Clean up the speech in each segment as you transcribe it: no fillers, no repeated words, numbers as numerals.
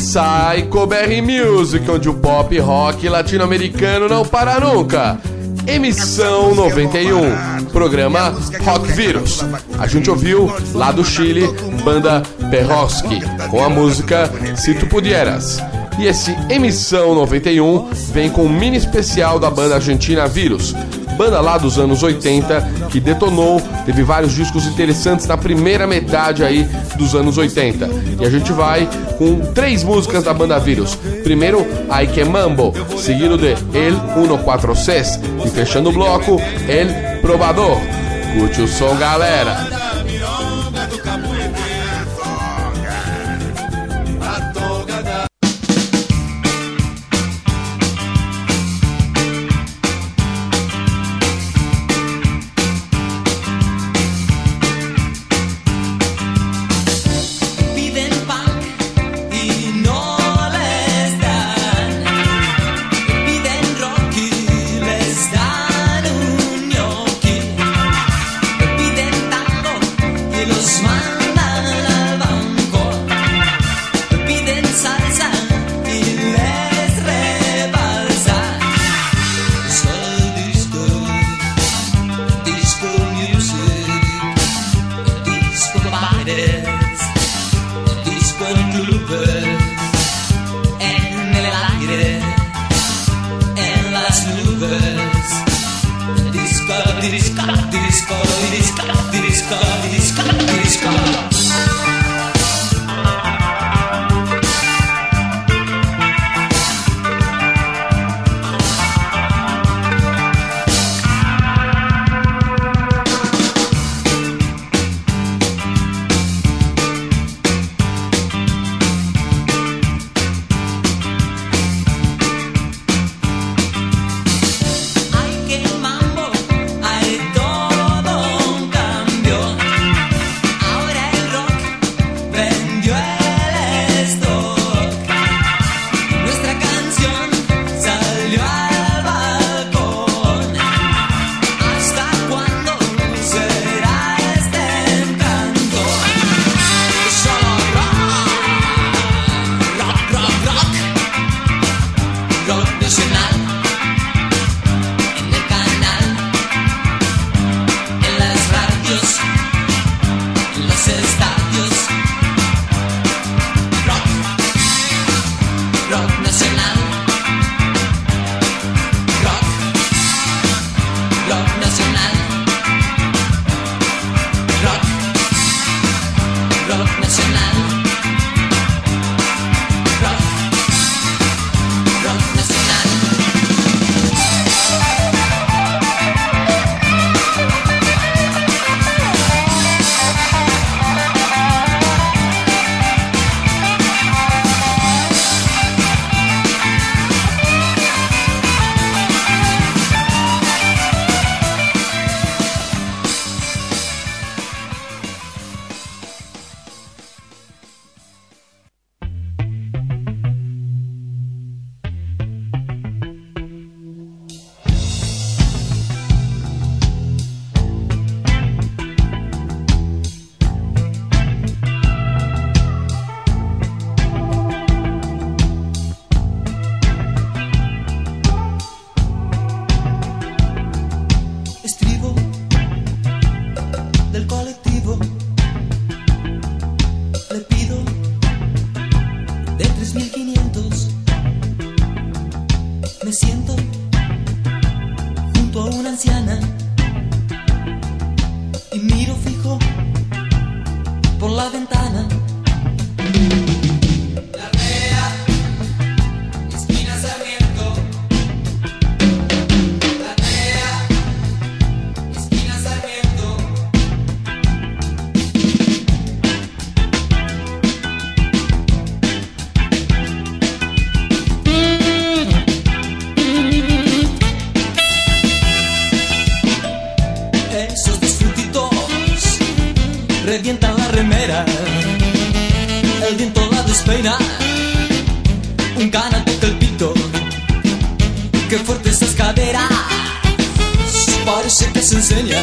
Psycho Berry Music, onde o pop rock latino-americano não para nunca. Emissão 91, programa Rock Vírus. A gente ouviu, lá do Chile, banda Perroski, com a música Se Tu Pudieras. E esse Emissão 91 vem com um mini especial da banda argentina Vírus, banda lá dos anos 80, que detonou, teve vários discos interessantes na primeira metade aí dos anos 80. E a gente vai com 3 músicas da banda Vírus. Primeiro, Ay Que Mambo, seguido de El 146 e fechando o bloco, El Probador. Curte o som, galera! Revientan la remera, el viento la despeina, un cana toca el pito, qué fuerte esas caderas, parece que se enseñas,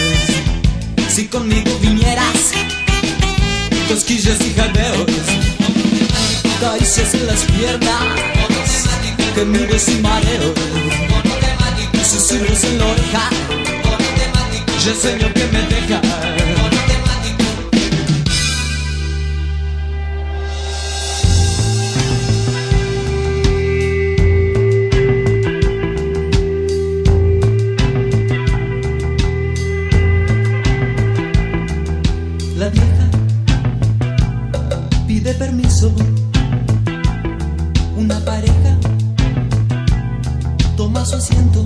si conmigo vinieras, cosquillas y jadeos, caricias en las piernas, gemidos y mareos, susurros en la oreja, yo sueño que me deja. La vieja pide permiso, una pareja toma su asiento,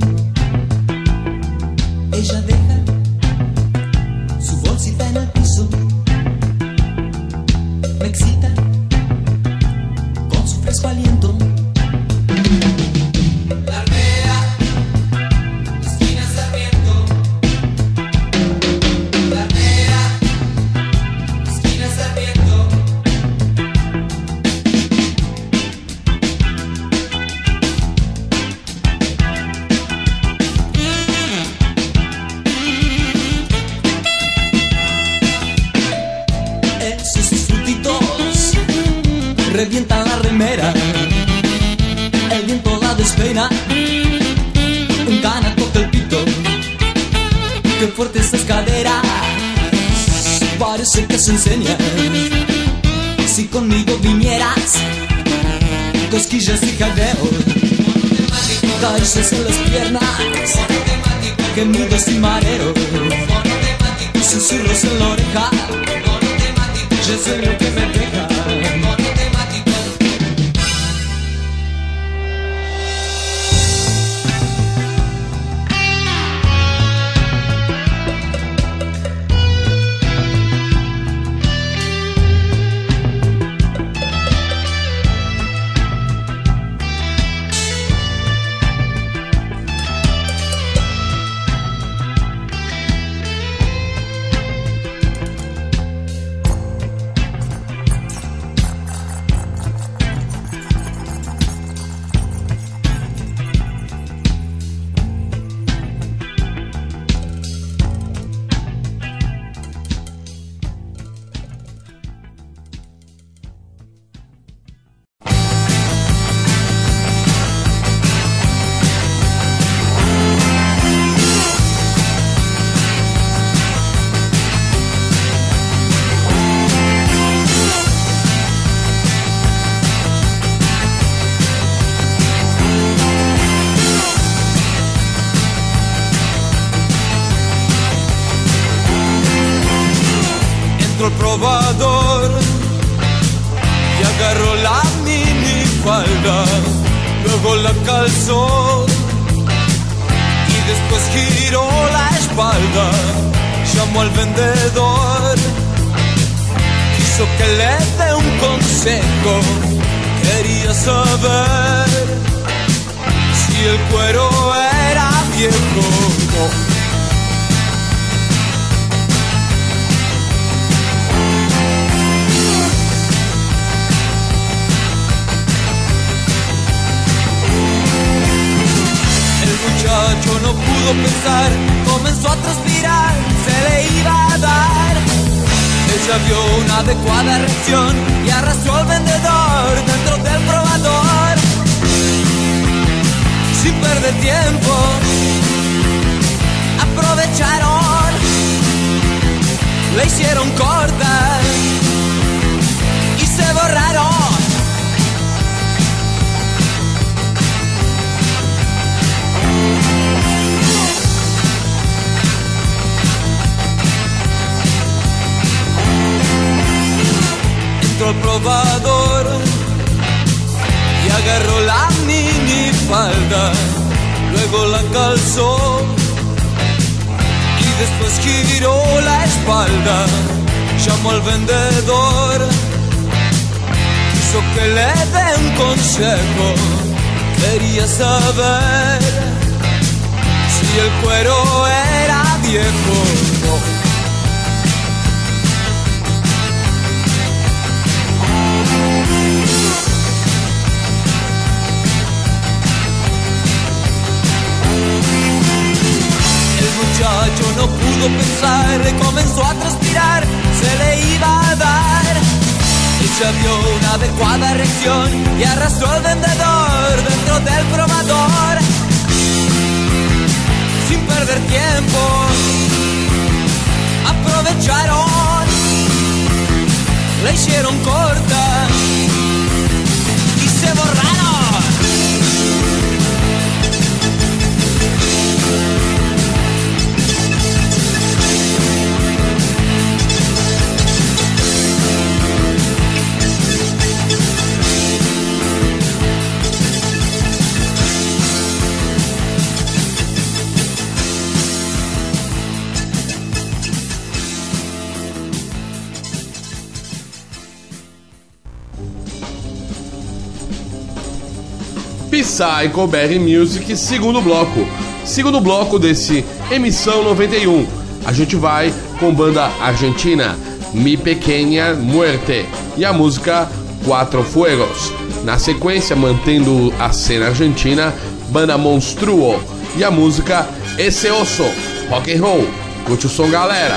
ella deja su bolsita en el piso, me excita con su fresco aliento. La Rea, esquina Sarmiento. La Rea, esquina Sarmiento. Revienta la remera, el viento la despeina, un cana toca el pito, qué fuerte esas caderas, parece que se enseña. Si conmigo vinieras, cosquillas y jadeo, caricias en las piernas, gemidos y mareos, susurros en la oreja, yo sé lo que me deja. El probador y agarró la minifalda, luego la calzó y después giró la espalda, llamó al vendedor, quiso que le dé un consejo, quería saber si el cuero era viejo. El muchacho no pudo pensar, comenzó a transpirar, se le iba a dar. Ella vio una adecuada reacción y arrastró al vendedor dentro del probador. Sin perder tiempo, aprovecharon, le hicieron corta y se borraron. Entró al probador y agarró la minifalda, luego la calzó y después giró la espalda, llamó al vendedor, quiso que le dé un consejo, quería saber si el cuero era viejo. muchacho no pudo pensar, comenzó a transpirar, se le iba a dar. Ella vio una adecuada reacción y arrastró al vendedor dentro del probador. Sin perder tiempo, aprovecharon, la hicieron corta y se borraron. Psycho Berry Music, segundo bloco. Segundo bloco desse Emissão 91. A gente vai com banda argentina Mi Pequeña Muerte e a música Quatro Fuegos. Na sequência, mantendo a cena argentina, banda Monstruo e a música Esse Oso, rock and roll. Curte o som, galera.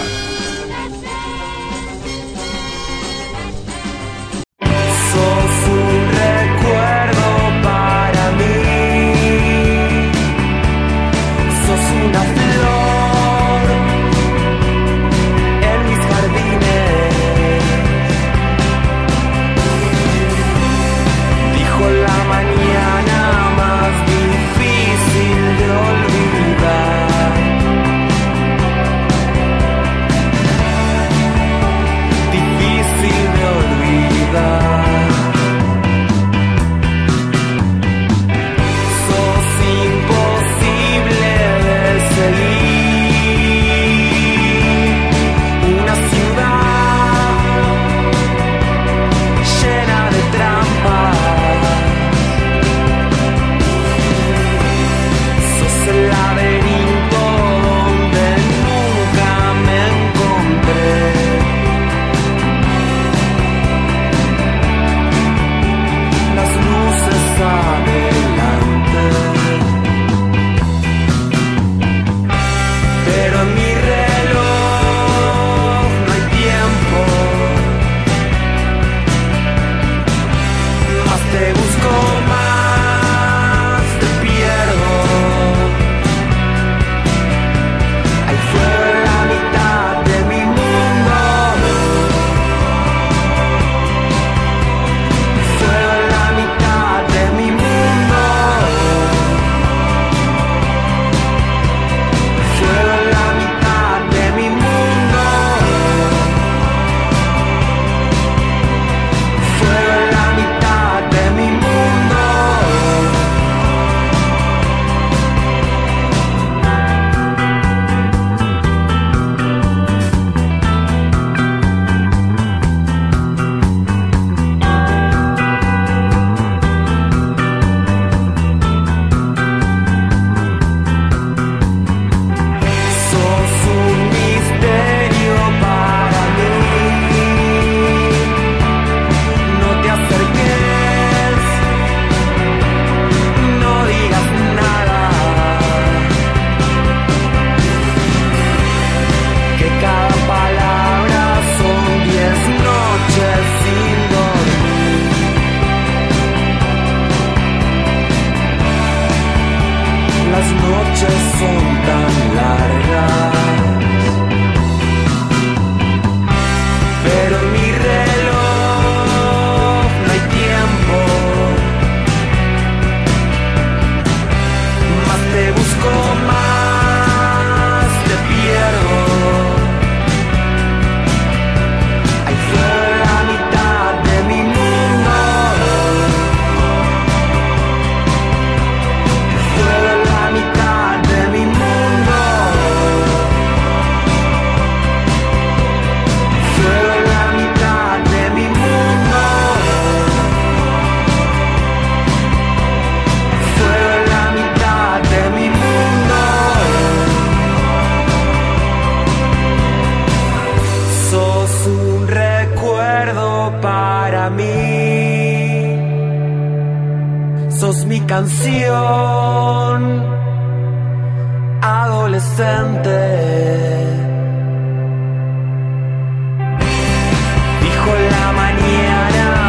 sos mi canción adolescente. Dijo la mañana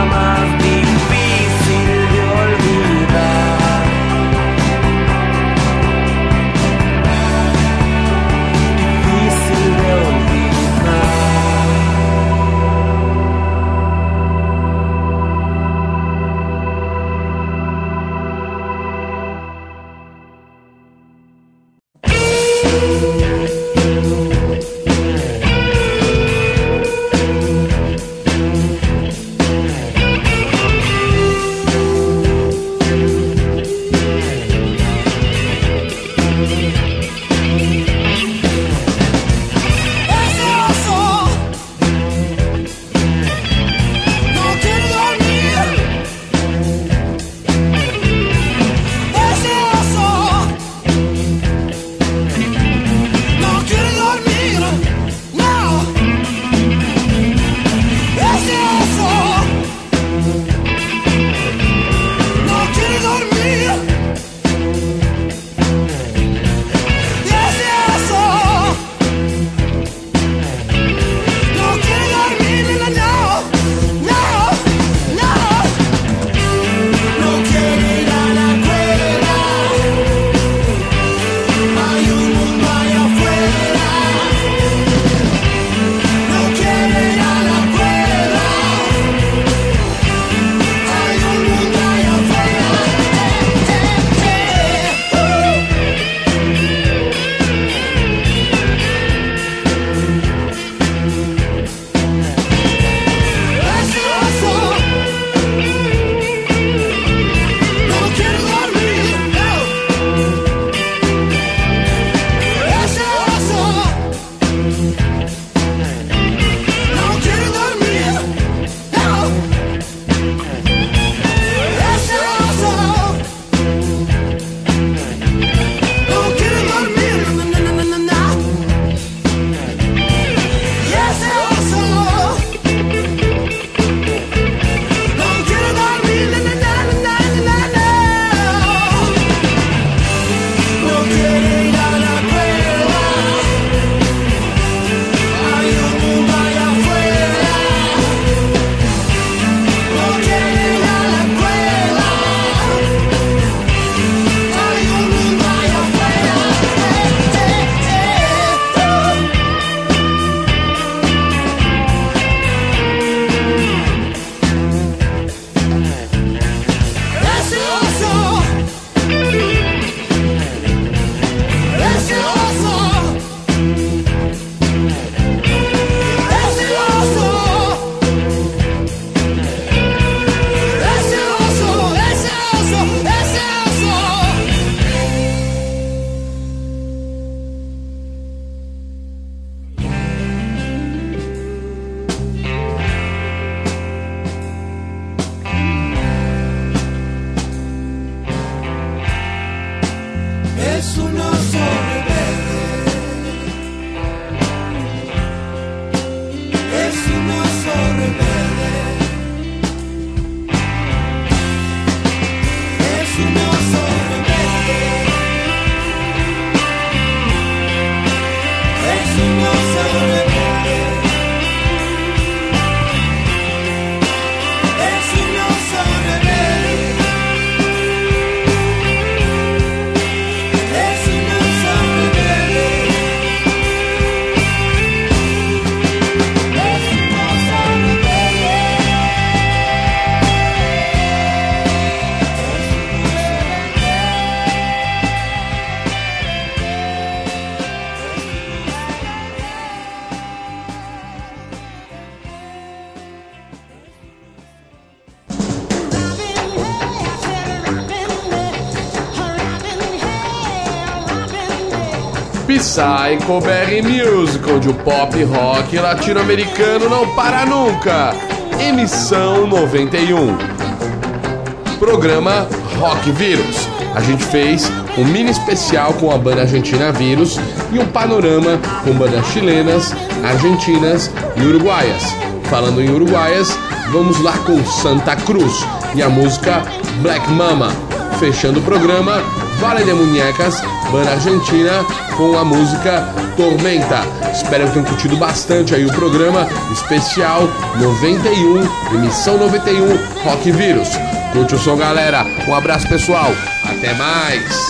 Psycho Berry Music, onde o pop rock latino-americano não para nunca. Emissão 91. Programa Rock Vírus. A gente fez um mini especial com a banda argentina Vírus e um panorama com bandas chilenas, argentinas e uruguaias. Falando em uruguaias, vamos lá com Santa Cruz e a música Black Mama. Fechando o programa, Vale de Muñecas, banda argentina, com a música Tormenta. Espero que tenham curtido bastante aí o programa especial 91, emissão 91, Rock Vírus. Curte o som, galera. Um abraço, pessoal. Até mais.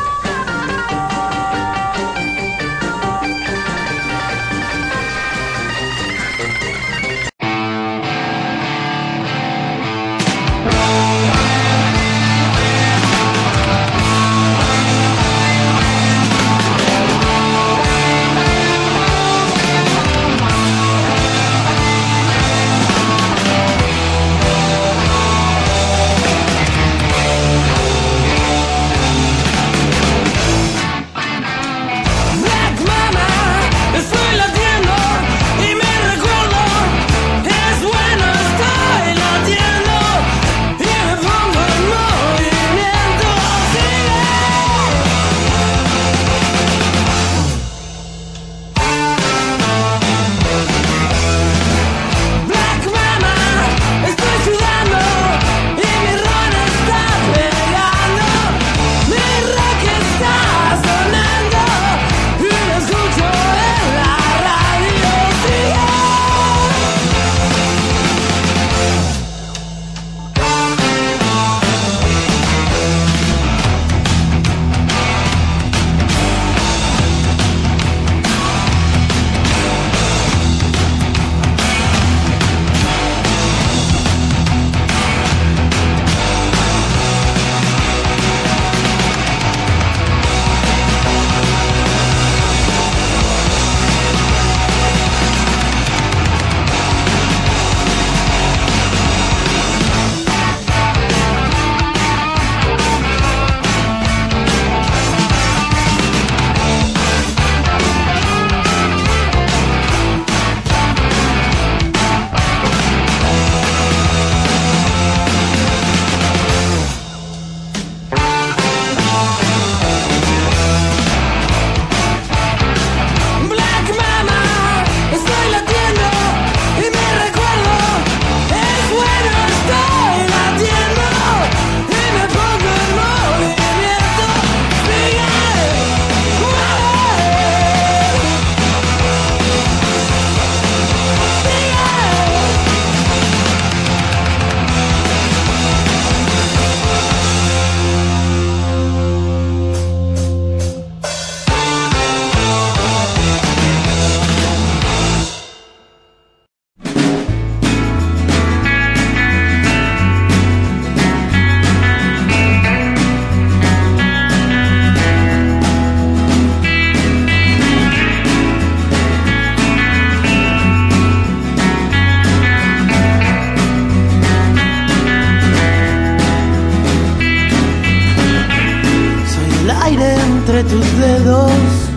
Entre tus dedos,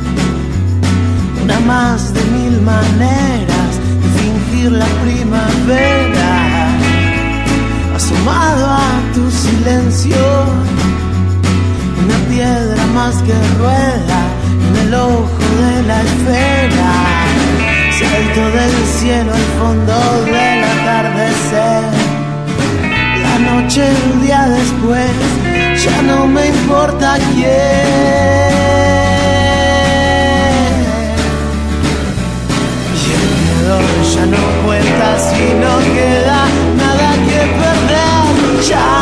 una más de mil maneras de fingir la primavera, asomado a tu silencio, una piedra más que rueda en el ojo de la esfera, salto del cielo al fondo del atardecer, la noche el día después, ya no me importa quién. Y el miedo ya no cuenta si no queda nada que perder. Ya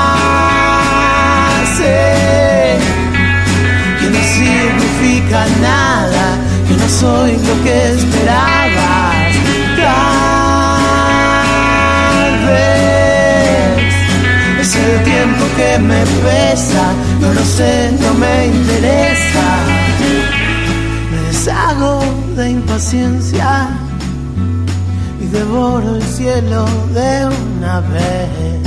sé que no significa nada, que no soy lo que esperabas. Tal vez es el tiempo que me pesa, no lo sé, no me interesa. Me deshago de impaciencia y devoro el cielo de una vez.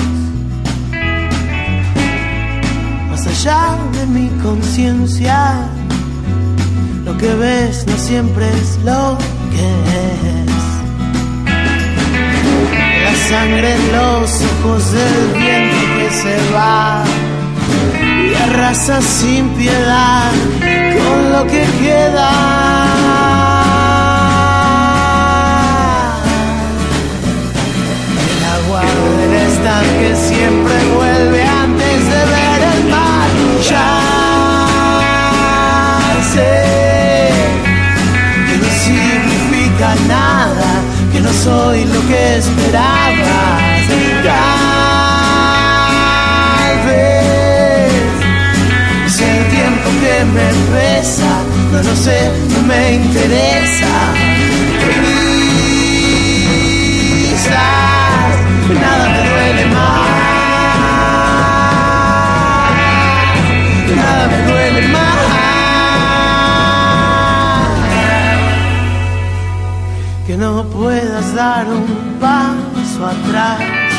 Más allá de mi conciencia, lo que ves no siempre es lo que es. La sangre en los ojos del viento que se va y arrasa sin piedad con lo que queda. El agua del estanque siempre vuelve antes de ver el mar. Ya sé que no significa nada, que no soy lo que esperabas. Tal vez es el tiempo que me pesa, no lo sé, no me interesa. Quizás nada me duele más, nada me duele más que no puedas dar un paso atrás.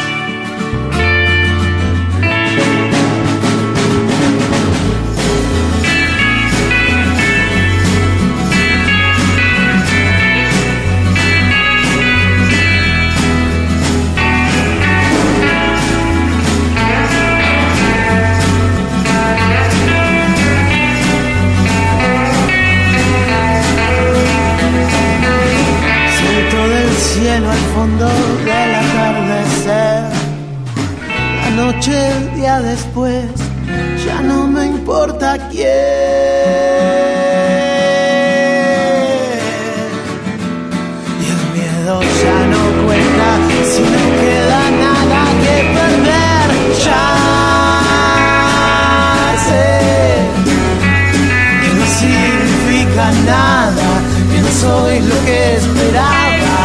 Cielo al fondo del atardecer, la noche, el día después, ya no me importa quién. Y el miedo ya no cuenta, si no queda nada que perder. Ya sé que no significa nada, que no soy lo que esperaba.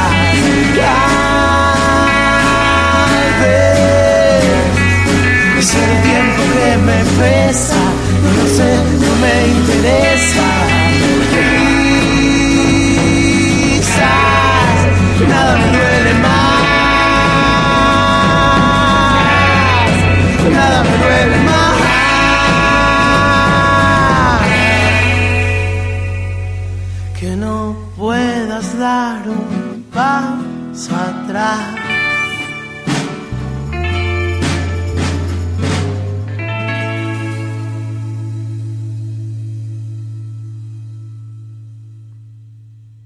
Tal vez es el tiempo que me pesa, no lo sé, no me interesa. Quizás nada me duele más, nada me duele más que no puedas dar un paso atrás.